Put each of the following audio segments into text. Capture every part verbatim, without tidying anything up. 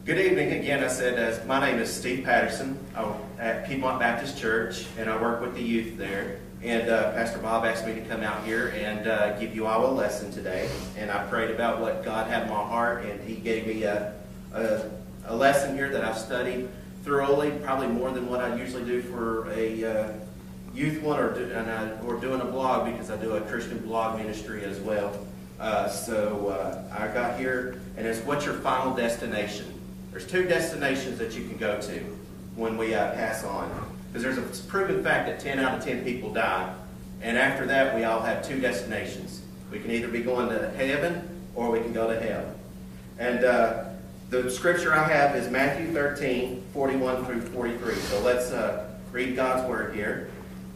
Good evening again. I said, uh, my name is Steve Patterson. I'm at Piedmont Baptist Church, and I work with the youth there. And uh, Pastor Bob asked me to come out here and uh, give you all a lesson today. And I prayed about what God had in my heart, and He gave me a, a, a lesson here that I've studied thoroughly, probably more than what I usually do for a uh, youth one or, do, and I, or doing a blog, because I do a Christian blog ministry as well. Uh, so uh, I got here, and it's what's your final destination? There's two destinations that you can go to when we uh, pass on. Because there's a proven fact that ten out of ten people die. And after that, we all have two destinations. We can either be going to heaven or we can go to hell. And uh, the scripture I have is Matthew thirteen, forty-one through forty-three. So let's uh, read God's word here.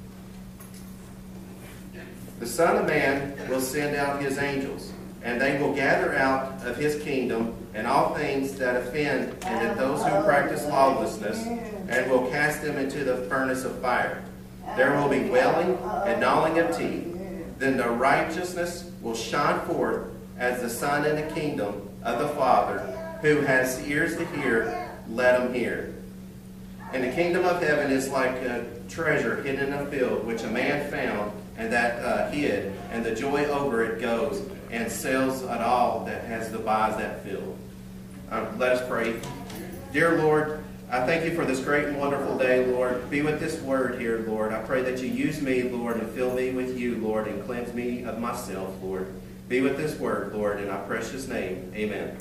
The Son of Man will send out His angels, and they will gather out of His kingdom and all things that offend, and at those who practice lawlessness, and will cast them into the furnace of fire. There will be wailing and gnawing of teeth. Then the righteousness will shine forth as the sun in the kingdom of the Father. Who has ears to hear, let him hear. And the kingdom of heaven is like a treasure hidden in a field, which a man found, and that uh, hid, and the joy over it goes and sells at all that has the buys that field. Um, let us pray. Dear Lord, I thank you for this great and wonderful day, Lord. Be with this word here, Lord. I pray that you use me, Lord, and fill me with you, Lord, and cleanse me of myself, Lord. Be with this word, Lord, in our precious name. Amen.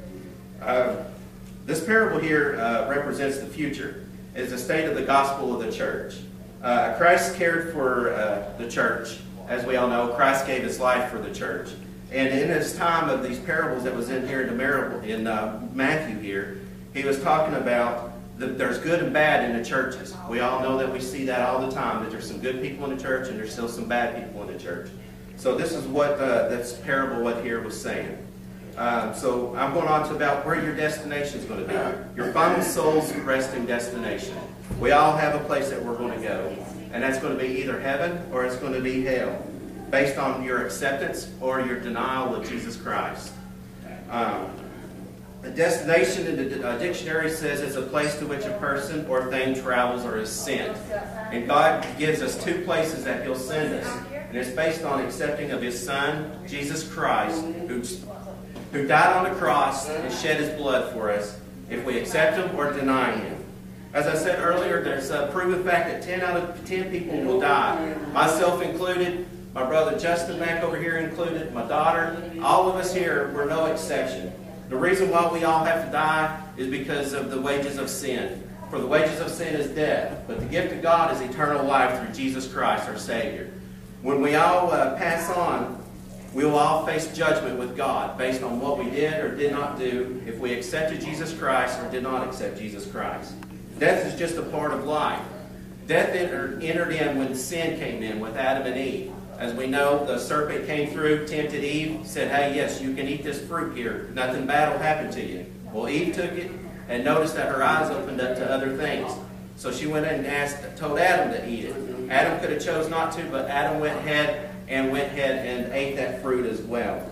Uh, this parable here uh, represents the future. It's the state of the gospel of the church. Uh, Christ cared for uh, the church. As we all know, Christ gave His life for the church. And in His time of these parables that was in here in, the, in uh, Matthew here, He was talking about that there's good and bad in the churches. We all know that we see that all the time, that there's some good people in the church and there's still some bad people in the church. So this is what uh, this parable what here was saying. Um, so I'm going on to about where your destination is going to be. Your final soul's resting destination. We all have a place that we're going to go. And that's going to be either heaven or it's going to be hell, based on your acceptance or your denial of Jesus Christ. Um, a destination in the uh, dictionary says it's a place to which a person or thing travels or is sent. And God gives us two places that He'll send us. And it's based on accepting of His Son, Jesus Christ, who, who died on the cross and shed His blood for us, if we accept Him or deny Him. As I said earlier, there's a proven fact that ten out of ten people will die, myself included. My brother Justin back over here included, my daughter, all of us here, we're no exception. The reason why we all have to die is because of the wages of sin. For the wages of sin is death, but the gift of God is eternal life through Jesus Christ, our Savior. When we all uh, pass on, we will all face judgment with God based on what we did or did not do, if we accepted Jesus Christ or did not accept Jesus Christ. Death is just a part of life. Death entered, entered in when sin came in with Adam and Eve. As we know, the serpent came through, tempted Eve, said, hey, yes, you can eat this fruit here. Nothing bad will happen to you. Well, Eve took it and noticed that her eyes opened up to other things. So she went and asked, told Adam to eat it. Adam could have chose not to, but Adam went ahead and went ahead and ate that fruit as well.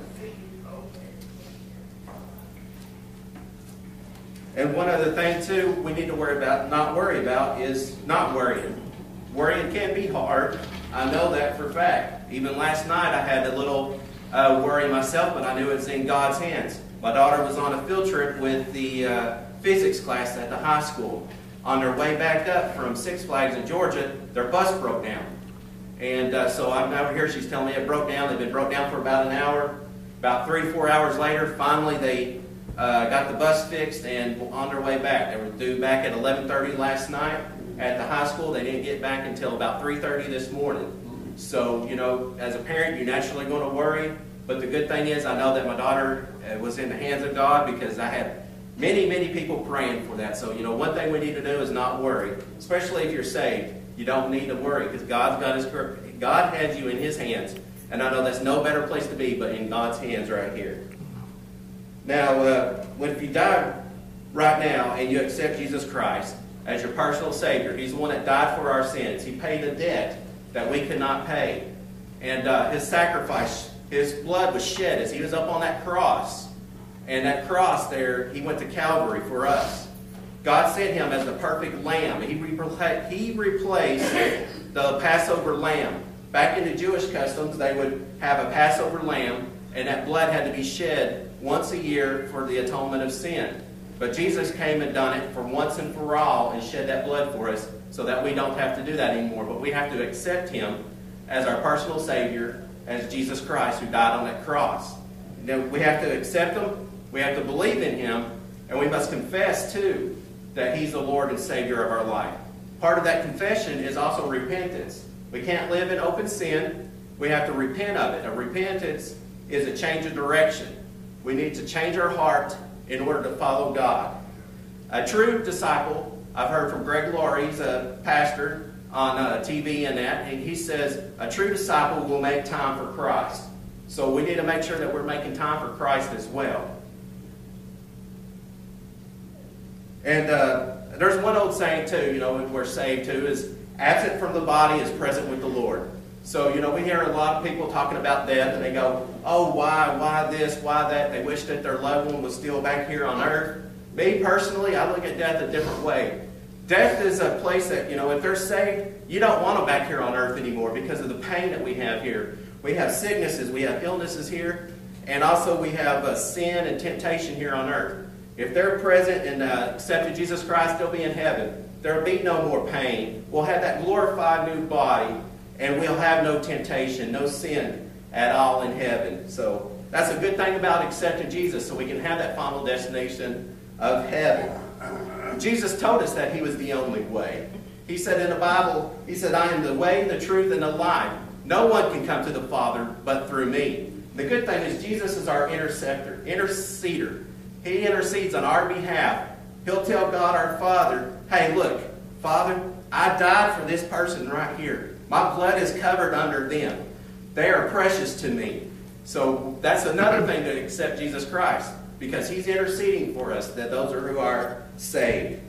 And one other thing, too, we need to worry about, not worry about, is not worrying. Worrying can be hard. I know that for a fact. Even last night I had a little uh, worry myself, but I knew it was in God's hands. My daughter was on a field trip with the uh, physics class at the high school. On their way back up from Six Flags in Georgia, their bus broke down. And uh, so I'm over here, she's telling me it broke down. They've been broke down for about an hour. About three, four hours later, finally they uh, got the bus fixed and on their way back. They were due back at eleven thirty last night at the high school. They didn't get back until about three thirty this morning. So, you know, as a parent, you're naturally going to worry. But the good thing is, I know that my daughter uh, was in the hands of God, because I had many, many people praying for that. So, you know, one thing we need to do is not worry. Especially if you're saved. You don't need to worry, because God's got His, God has you in His hands. And I know that's no better place to be but in God's hands right here. Now, uh, if you die right now and you accept Jesus Christ as your personal Savior, He's the one that died for our sins. He paid a debt that we could not pay. And uh, His sacrifice, His blood was shed as He was up on that cross. And that cross there, he went to Calvary for us. God sent him as the perfect lamb. He, repla he replaced the Passover lamb. Back in the Jewish customs, they would have a Passover lamb, and that blood had to be shed once a year for the atonement of sin. But Jesus came and done it for once and for all and shed that blood for us so that we don't have to do that anymore. But we have to accept him as our personal Savior, as Jesus Christ who died on that cross. Now, we have to accept him, we have to believe in him, and we must confess too that he's the Lord and Savior of our life. Part of that confession is also repentance. We can't live in open sin. We have to repent of it. A repentance is a change of direction. We need to change our heart in order to follow God. A true disciple, I've heard from Greg Laurie, he's a pastor on uh, T V and that, and he says a true disciple will make time for Christ. So we need to make sure that we're making time for Christ as well. And uh, there's one old saying too, you know, when we're saved too, is absent from the body is present with the Lord. So, you know, we hear a lot of people talking about death, and they go, oh, why, why this, why that? They wish that their loved one was still back here on earth. Me, personally, I look at death a different way. Death is a place that, you know, if they're saved, you don't want them back here on earth anymore because of the pain that we have here. We have sicknesses, we have illnesses here, and also we have uh, sin and temptation here on earth. If they're present and uh, accepted Jesus Christ, they'll be in heaven. There'll be no more pain. We'll have that glorified new body, and we'll have no temptation, no sin at all in heaven. So that's a good thing about accepting Jesus, so we can have that final destination of heaven. Jesus told us that he was the only way. He said in the Bible, he said, I am the way, the truth, and the life. No one can come to the Father but through me. The good thing is Jesus is our interceptor, interceder. He intercedes on our behalf. He'll tell God our Father, hey, look, Father, I died for this person right here. My blood is covered under them. They are precious to me. So that's another thing to accept Jesus Christ, because he's interceding for us, that those are who are saved.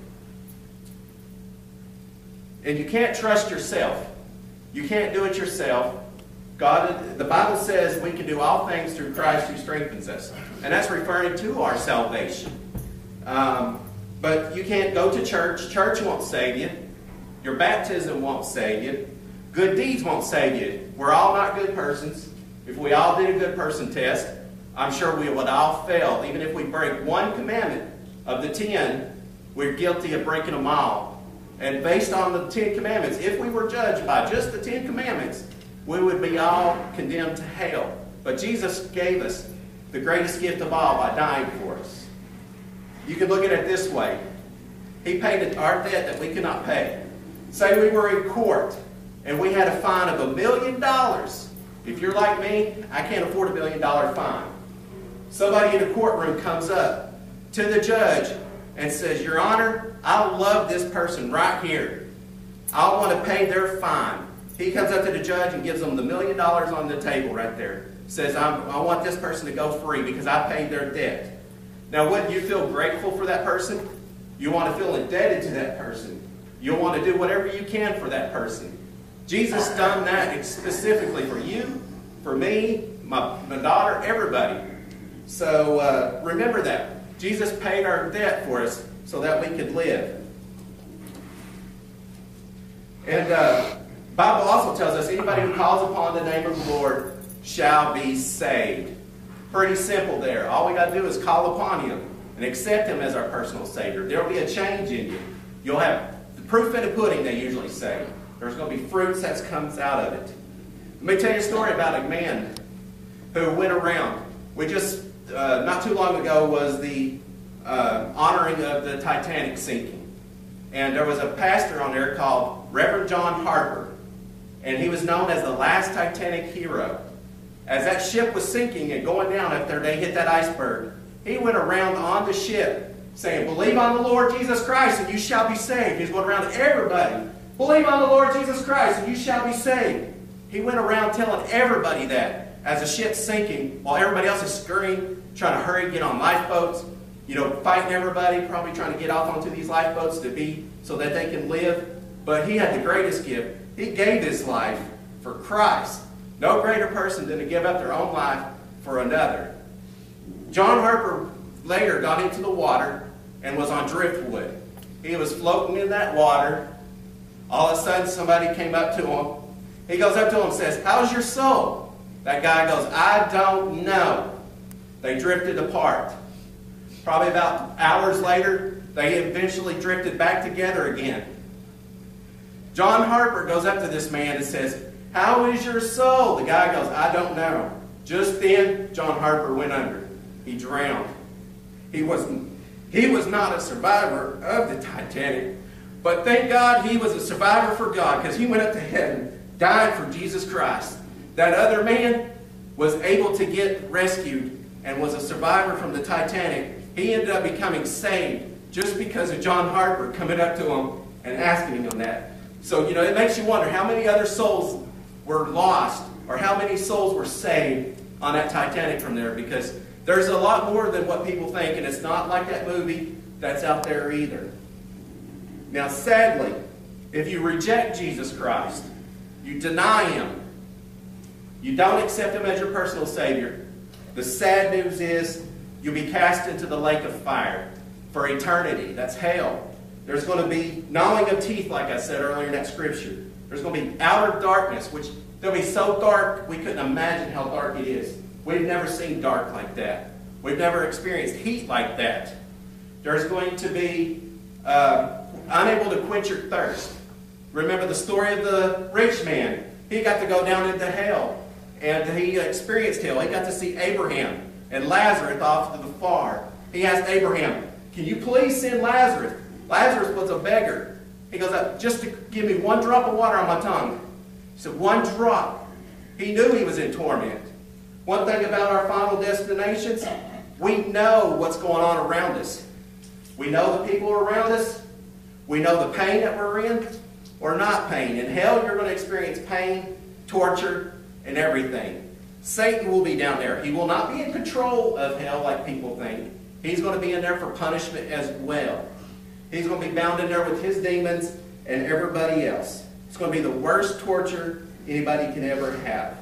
And you can't trust yourself. You can't do it yourself. God, the Bible says we can do all things through Christ who strengthens us. And that's referring to our salvation. Um, but you can't go to church. Church won't save you. Your baptism won't save you. Good deeds won't save you. We're all not good persons. If we all did a good person test, I'm sure we would all fail. Even if we break one commandment of the ten, we're guilty of breaking them all. And based on the Ten Commandments, if we were judged by just the Ten Commandments, we would be all condemned to hell. But Jesus gave us the greatest gift of all by dying for us. You can look at it this way. He paid our debt that we could not pay. Say we were in court and we had a fine of a million dollars. If you're like me, I can't afford a million dollar fine. Somebody in the courtroom comes up to the judge and says, Your Honor, I love this person right here. I want to pay their fine. He comes up to the judge and gives them the million dollars on the table right there. Says, I'm, I want this person to go free because I paid their debt. Now, wouldn't you feel grateful for that person? You want to feel indebted to that person. You want to do whatever you can for that person. Jesus done that specifically for you, for me, my, my daughter, everybody. So uh, remember that. Jesus paid our debt for us so that we could live. And uh, the Bible also tells us anybody who calls upon the name of the Lord shall be saved. Pretty simple there. All we got to do is call upon him and accept him as our personal Savior. There will be a change in you. You'll have the proof in the pudding, they usually say. There's going to be fruits that comes out of it. Let me tell you a story about a man who went around. We just, uh, not too long ago, was the uh, honoring of the Titanic sinking. And there was a pastor on there called Reverend John Harper. And he was known as the last Titanic hero. As that ship was sinking and going down after they hit that iceberg, he went around on the ship saying, believe on the Lord Jesus Christ and you shall be saved. He's going around to everybody. Believe on the Lord Jesus Christ and you shall be saved. He went around telling everybody that as the ship's sinking while everybody else is scurrying, trying to hurry, get on lifeboats, you know, fighting everybody, probably trying to get off onto these lifeboats to be so that they can live. But he had the greatest gift. He gave his life for Christ. No greater person than to give up their own life for another. John Harper later got into the water and was on driftwood. He was floating in that water. All of a sudden, somebody came up to him. He goes up to him and says, "How's your soul?" That guy goes, "I don't know." They drifted apart. Probably about hours later, they eventually drifted back together again. John Harper goes up to this man and says, "How is your soul?" The guy goes, "I don't know." Just then, John Harper went under. He drowned. He was, he was not a survivor of the Titanic, but thank God he was a survivor for God, because he went up to heaven, died for Jesus Christ. That other man was able to get rescued and was a survivor from the Titanic. He ended up becoming saved just because of John Harper coming up to him and asking him that. So, you know, it makes you wonder how many other souls were lost or how many souls were saved on that Titanic from there, because there's a lot more than what people think, and it's not like that movie that's out there either. Now, sadly, if you reject Jesus Christ, you deny Him, you don't accept Him as your personal Savior, the sad news is you'll be cast into the lake of fire for eternity. That's hell. There's going to be gnawing of teeth, like I said earlier in that scripture. There's going to be outer darkness, which they'll be so dark we couldn't imagine how dark it is. We've never seen dark like that. We've never experienced heat like that. There's going to be uh, unable to quench your thirst. Remember the story of the rich man. He got to go down into hell, and he experienced hell. He got to see Abraham and Lazarus off to the far. He asked Abraham, "Can you please send Lazarus?" Lazarus was a beggar. He goes up, "Just to give me one drop of water on my tongue." He said, one drop. He knew he was in torment. One thing about our final destinations, we know what's going on around us. We know the people around us. We know the pain that we're in or not pain. In hell, you're going to experience pain, torture, and everything. Satan will be down there. He will not be in control of hell like people think. He's going to be in there for punishment as well. He's going to be bound in there with his demons and everybody else. It's going to be the worst torture anybody can ever have.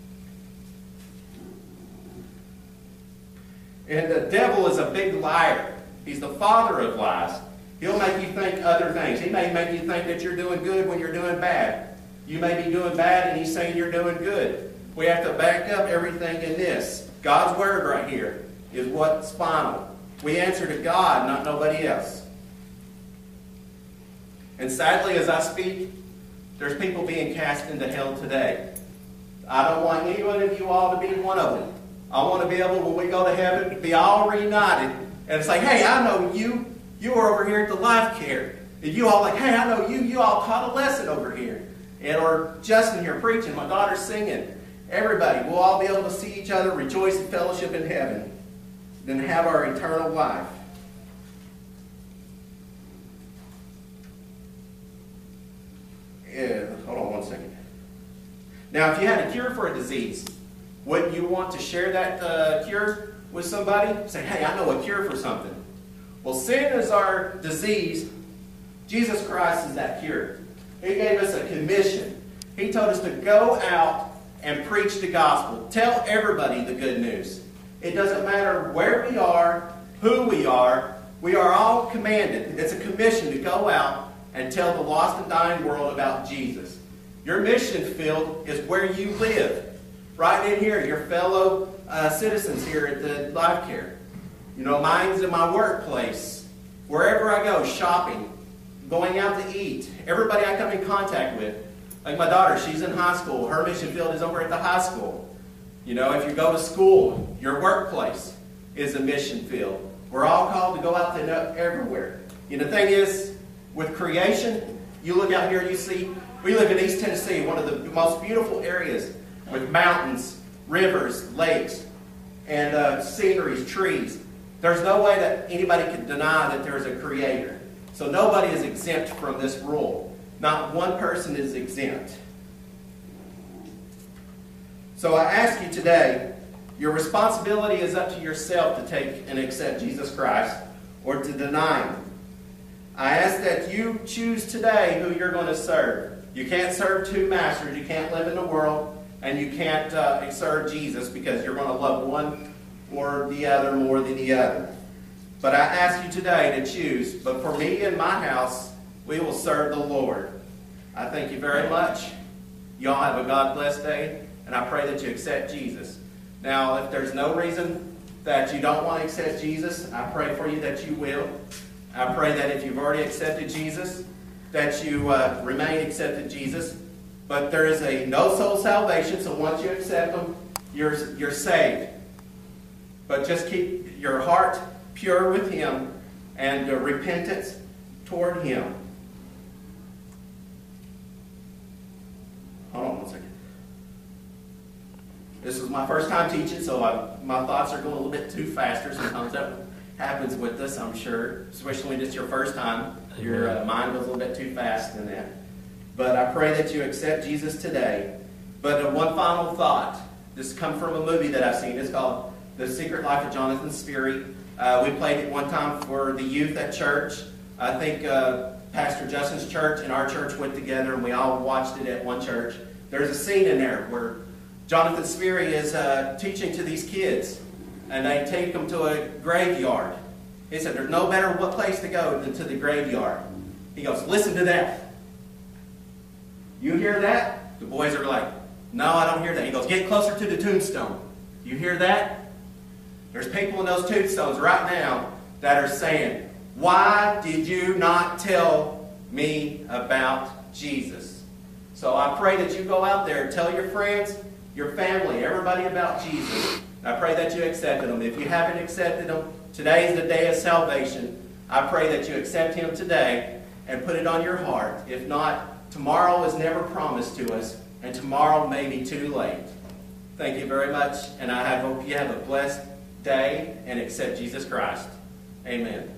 And the devil is a big liar. He's the father of lies. He'll make you think other things. He may make you think that you're doing good when you're doing bad. You may be doing bad and he's saying you're doing good. We have to back up everything in this. God's word right here is what's final. We answer to God, not nobody else. And sadly, as I speak, there's people being cast into hell today. I don't want any one of you all to be one of them. I want to be able, when we go to heaven, be all reunited and say, "Hey, I know you. You were over here at the Life Care." And you all like, "Hey, I know you. You all taught a lesson over here." And or Justin here preaching, my daughter's singing. Everybody, we'll all be able to see each other, rejoice in fellowship in heaven, then have our eternal life. Yeah, hold on one second. Now, if you had a cure for a disease, wouldn't you want to share that uh, cure with somebody? Say, "Hey, I know a cure for something." Well, sin is our disease. Jesus Christ is that cure. He gave us a commission. He told us to go out and preach the gospel. Tell everybody the good news. It doesn't matter where we are, who we are. We are all commanded. It's a commission to go out and tell the lost and dying world about Jesus. Your mission field is where you live. Right in here, your fellow uh, citizens here at the Life Care. You know, mine's in my workplace. Wherever I go, shopping, going out to eat. Everybody I come in contact with. Like my daughter, she's in high school. Her mission field is over at the high school. You know, if you go to school, your workplace is a mission field. We're all called to go out to know everywhere. You know, the thing is, with creation, you look out here and you see, we live in East Tennessee, one of the most beautiful areas with mountains, rivers, lakes, and uh, sceneries, trees. There's no way that anybody can deny that there's a creator. So nobody is exempt from this rule. Not one person is exempt. So I ask you today, your responsibility is up to yourself to take and accept Jesus Christ or to deny Him. I ask that you choose today who you're going to serve. You can't serve two masters. You can't live in the world and you can't uh, serve Jesus because you're going to love one or the other more than the other. But I ask you today to choose. But for me and my house, we will serve the Lord. I thank you very much. Y'all have a God-blessed day, and I pray that you accept Jesus. Now, if there's no reason that you don't want to accept Jesus, I pray for you that you will. I pray that if you've already accepted Jesus, that you uh, remain accepted Jesus. But there is a no-soul salvation, so once you accept Him, you're, you're saved. But just keep your heart pure with Him and uh, repentance toward Him. Hold on one second. This is my first time teaching, so I, my thoughts are going a little bit too faster. Sometimes that happens with us, I'm sure, especially when it's your first time. Your uh, mind goes a little bit too fast in that. But I pray that you accept Jesus today. But uh, one final thought. This comes from a movie that I've seen. It's called The Secret Life of Jonathan Sperry. Uh, we played it one time for the youth at church. I think uh, Pastor Justin's church and our church went together, and we all watched it at one church. There's a scene in there where Jonathan Sperry is uh, teaching to these kids, and they take them to a graveyard. He said, there's no better place to go than to the graveyard. He goes, listen to that. You hear that? The boys are like, no, I don't hear that. He goes, get closer to the tombstone. You hear that? There's people in those tombstones right now that are saying, why did you not tell me about Jesus? So I pray that you go out there and tell your friends, your family, everybody about Jesus. I pray that you accepted Him. If you haven't accepted Him, today is the day of salvation. I pray that you accept Him today and put it on your heart. If not, tomorrow is never promised to us, and tomorrow may be too late. Thank you very much, and I hope you have a blessed day and accept Jesus Christ. Amen.